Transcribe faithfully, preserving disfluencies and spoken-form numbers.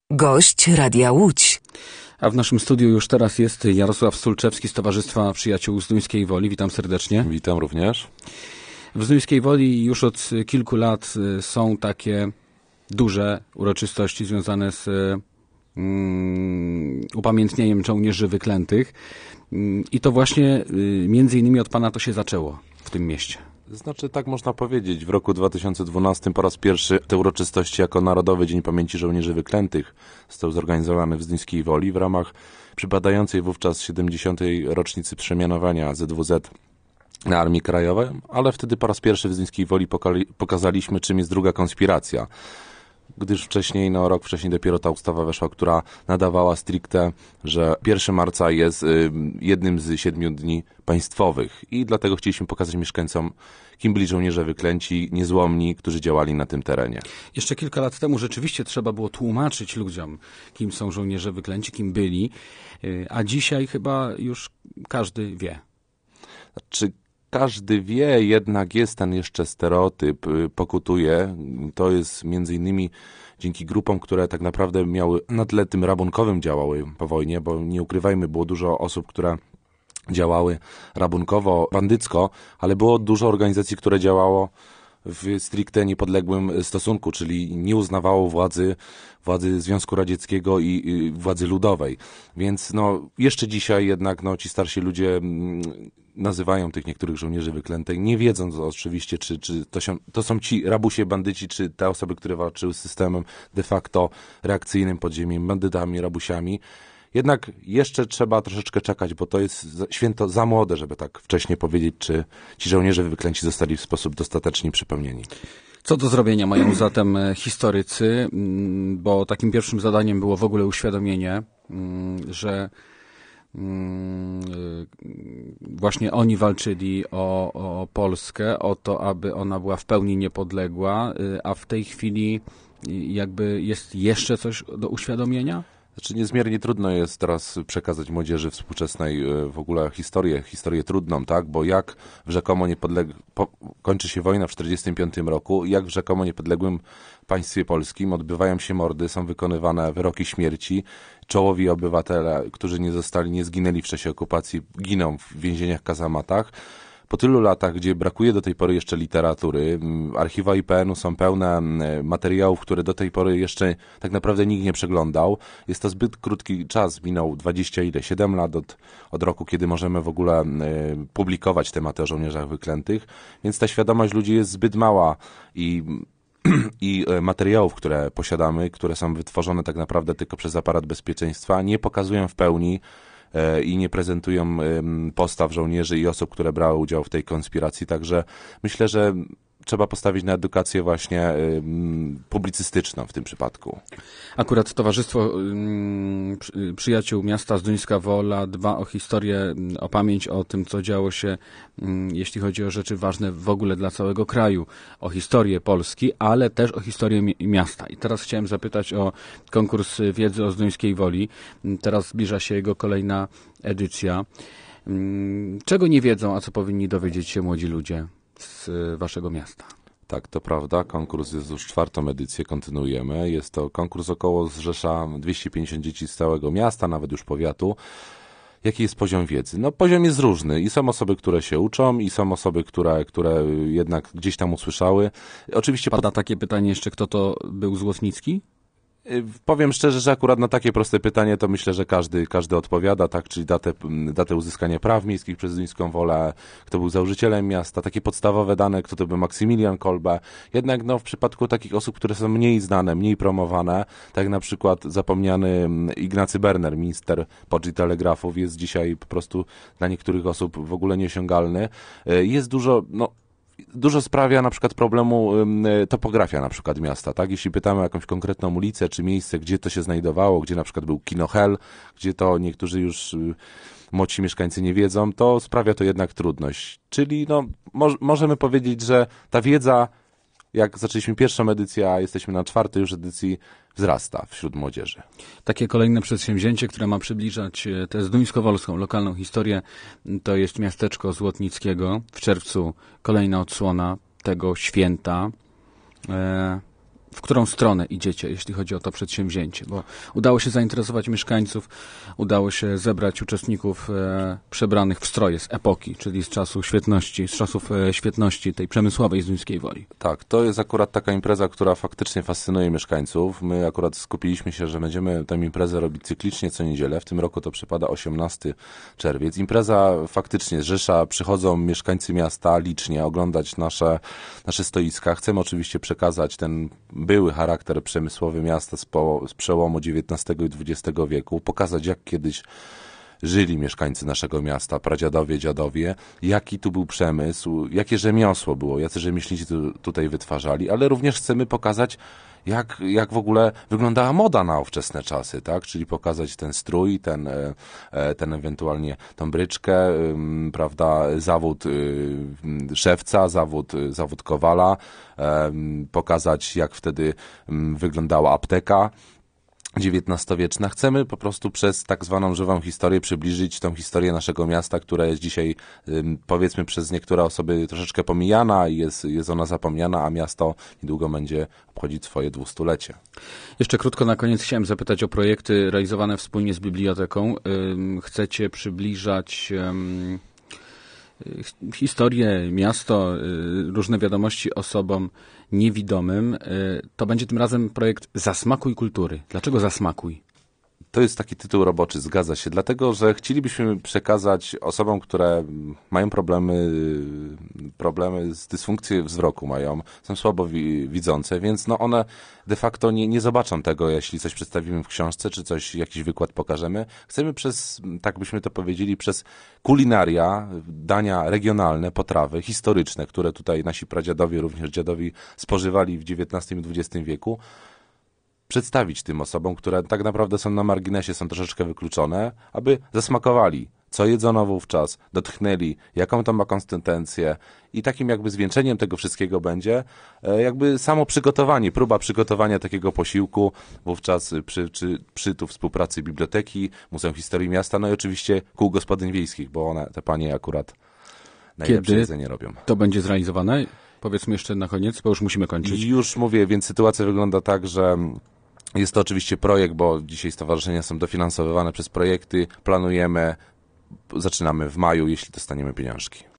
Gość Radia Łódź. A w naszym studiu już teraz jest Jarosław Sulczewski z Towarzystwa Przyjaciół Zduńskiej Woli. Witam serdecznie. Witam również. W Zduńskiej Woli już od kilku lat są takie duże uroczystości związane z um, upamiętnieniem żołnierzy wyklętych. I to właśnie między innymi od pana to się zaczęło w tym mieście. Znaczy, tak można powiedzieć. W roku dwa tysiące dwunastym po raz pierwszy te uroczystości jako Narodowy Dzień Pamięci Żołnierzy Wyklętych został zorganizowany w Zduńskiej Woli w ramach przypadającej wówczas siedemdziesiątej rocznicy przemianowania Z W Z na Armii Krajowej, ale wtedy po raz pierwszy w Zduńskiej Woli pokali, pokazaliśmy, czym jest druga konspiracja. Gdyż wcześniej, no rok wcześniej dopiero ta ustawa weszła, która nadawała stricte, że pierwszego marca jest y, jednym z siedmiu dni państwowych. I dlatego chcieliśmy pokazać mieszkańcom, kim byli żołnierze wyklęci, niezłomni, którzy działali na tym terenie. Jeszcze kilka lat temu rzeczywiście trzeba było tłumaczyć ludziom, kim są żołnierze wyklęci, kim byli, y, a dzisiaj chyba już każdy wie. Znaczy, każdy wie, jednak jest ten jeszcze stereotyp, pokutuje. To jest między innymi dzięki grupom, które tak naprawdę miały na tle tym rabunkowym działały po wojnie, bo nie ukrywajmy, było dużo osób, które działały rabunkowo, bandycko, ale było dużo organizacji, które działało w stricte niepodległym stosunku, czyli nie uznawało władzy, władzy Związku Radzieckiego i, i władzy ludowej. Więc no, jeszcze dzisiaj jednak no, ci starsi ludzie mm, nazywają tych niektórych żołnierzy wyklętych, nie wiedząc oczywiście, czy, czy to, się, to są ci rabusie, bandyci, czy te osoby, które walczyły z systemem de facto reakcyjnym podziemiem, bandytami, rabusiami. Jednak jeszcze trzeba troszeczkę czekać, bo to jest święto za młode, żeby tak wcześnie powiedzieć, czy ci żołnierze wyklęci zostali w sposób dostatecznie przypomnieni. Co do zrobienia mają zatem historycy, bo takim pierwszym zadaniem było w ogóle uświadomienie, że właśnie oni walczyli o, o Polskę, o to, aby ona była w pełni niepodległa, a w tej chwili jakby jest jeszcze coś do uświadomienia? Znaczy niezmiernie trudno jest teraz przekazać młodzieży współczesnej w ogóle historię, historię trudną, tak? Bo jak w rzekomo niepodleg... po... kończy się wojna w czterdziestym piątym roku, jak w rzekomo niepodległym państwie polskim odbywają się mordy, są wykonywane wyroki śmierci, czołowi obywatele, którzy nie zostali, nie zginęli w czasie okupacji, giną w więzieniach, kazamatach. Po tylu latach, gdzie brakuje do tej pory jeszcze literatury, archiwa I P N u są pełne materiałów, które do tej pory jeszcze tak naprawdę nikt nie przeglądał. Jest to zbyt krótki czas, minął dwadzieścia ile, siedem lat od, od roku, kiedy możemy w ogóle y, publikować tematy o żołnierzach wyklętych, więc ta świadomość ludzi jest zbyt mała i i materiałów, które posiadamy, które są wytworzone tak naprawdę tylko przez aparat bezpieczeństwa, nie pokazują w pełni i nie prezentują postaw żołnierzy i osób, które brały udział w tej konspiracji. Także myślę, że trzeba postawić na edukację właśnie publicystyczną w tym przypadku. Akurat Towarzystwo Przyjaciół Miasta Zduńska Wola dba o historię, o pamięć o tym, co działo się, jeśli chodzi o rzeczy ważne w ogóle dla całego kraju, o historię Polski, ale też o historię miasta. I teraz chciałem zapytać o konkurs wiedzy o Zduńskiej Woli. Teraz zbliża się jego kolejna edycja. Czego nie wiedzą, a co powinni dowiedzieć się młodzi ludzie z waszego miasta? Tak, to prawda. Konkurs jest już czwartą edycję, kontynuujemy. Jest to konkurs około zrzesza dwieście pięćdziesiąt dzieci z całego miasta, nawet już powiatu. Jaki jest poziom wiedzy? No poziom jest różny i są osoby, które się uczą i są osoby, które, które jednak gdzieś tam usłyszały. Oczywiście pada takie pytanie jeszcze, kto to był Złotnicki? Powiem szczerze, że akurat na takie proste pytanie to myślę, że każdy, każdy odpowiada, tak, czyli datę, datę uzyskania praw miejskich przez Zduńską Wolę, kto był założycielem miasta, takie podstawowe dane, kto to był Maksymilian Kolbe. Jednak no, w przypadku takich osób, które są mniej znane, mniej promowane, tak jak na przykład zapomniany Ignacy Berner, minister poczty i telegrafów, jest dzisiaj po prostu dla niektórych osób w ogóle nieosiągalny. Jest dużo, no, Dużo sprawia na przykład problemu y, topografia na przykład miasta, tak? Jeśli pytamy o jakąś konkretną ulicę czy miejsce, gdzie to się znajdowało, gdzie na przykład był Kino Hel, gdzie to niektórzy już y, młodsi mieszkańcy nie wiedzą, to sprawia to jednak trudność. Czyli no, mo możemy powiedzieć, że ta wiedza, jak zaczęliśmy pierwszą edycję, a jesteśmy na czwartej już edycji, wzrasta wśród młodzieży. Takie kolejne przedsięwzięcie, które ma przybliżać tę zduńskowolską lokalną historię, to jest miasteczko Złotnickiego. W czerwcu kolejna odsłona tego święta. E, w którą stronę idziecie, jeśli chodzi o to przedsięwzięcie? Bo udało się zainteresować mieszkańców, udało się zebrać uczestników e, przebranych w stroje z epoki, czyli z czasu świetności, z czasów e, świetności tej przemysłowej Zduńskiej Woli. Tak, to jest akurat taka impreza, która faktycznie fascynuje mieszkańców. My akurat skupiliśmy się, że będziemy tę imprezę robić cyklicznie co niedzielę. W tym roku to przypada osiemnasty czerwiec. Impreza faktycznie zrzesza, przychodzą mieszkańcy miasta licznie oglądać nasze, nasze stoiska. Chcemy oczywiście przekazać ten były charakter przemysłowy miasta z, po, z przełomu dziewiętnastego i dwudziestego wieku, pokazać jak kiedyś żyli mieszkańcy naszego miasta, pradziadowie, dziadowie, jaki tu był przemysł, jakie rzemiosło było, jacy rzemieślnicy tu, tutaj wytwarzali, ale również chcemy pokazać, jak, jak w ogóle wyglądała moda na ówczesne czasy, tak? Czyli pokazać ten strój, ten, ten ewentualnie tą bryczkę, prawda, zawód szewca, zawód, zawód kowala, pokazać jak wtedy wyglądała apteka dziewiętnastowieczna. Chcemy po prostu przez tak zwaną żywą historię przybliżyć tą historię naszego miasta, która jest dzisiaj, powiedzmy, przez niektóre osoby troszeczkę pomijana i jest, jest ona zapomniana, a miasto niedługo będzie obchodzić swoje dwustulecie. Jeszcze krótko na koniec chciałem zapytać o projekty realizowane wspólnie z biblioteką. Chcecie przybliżać historię, miasto, różne wiadomości osobom niewidomym. To będzie tym razem projekt Zasmakuj Kultury. Dlaczego Zasmakuj? To jest taki tytuł roboczy, zgadza się, dlatego, że chcielibyśmy przekazać osobom, które mają problemy, problemy z dysfunkcją wzroku mają, są słabo wi- widzące, więc no one de facto nie, nie zobaczą tego, jeśli coś przedstawimy w książce, czy coś, jakiś wykład pokażemy. Chcemy przez, tak byśmy to powiedzieli, przez kulinaria, dania regionalne, potrawy historyczne, które tutaj nasi pradziadowie, również dziadowi spożywali w dziewiętnastym i dwudziestym wieku, przedstawić tym osobom, które tak naprawdę są na marginesie, są troszeczkę wykluczone, aby zasmakowali, co jedzono wówczas, dotknęli, jaką to ma konsystencję i takim jakby zwieńczeniem tego wszystkiego będzie jakby samo przygotowanie, próba przygotowania takiego posiłku wówczas przy, czy, przy tu współpracy biblioteki, Muzeum Historii Miasta, no i oczywiście kół gospodyń wiejskich, bo one, te panie akurat najlepsze Kiedy jedzenie robią. To będzie zrealizowane? Powiedzmy jeszcze na koniec, bo już musimy kończyć. Już mówię, więc sytuacja wygląda tak, że jest to oczywiście projekt, bo dzisiaj stowarzyszenia są dofinansowywane przez projekty. Planujemy, zaczynamy w maju, jeśli dostaniemy pieniążki.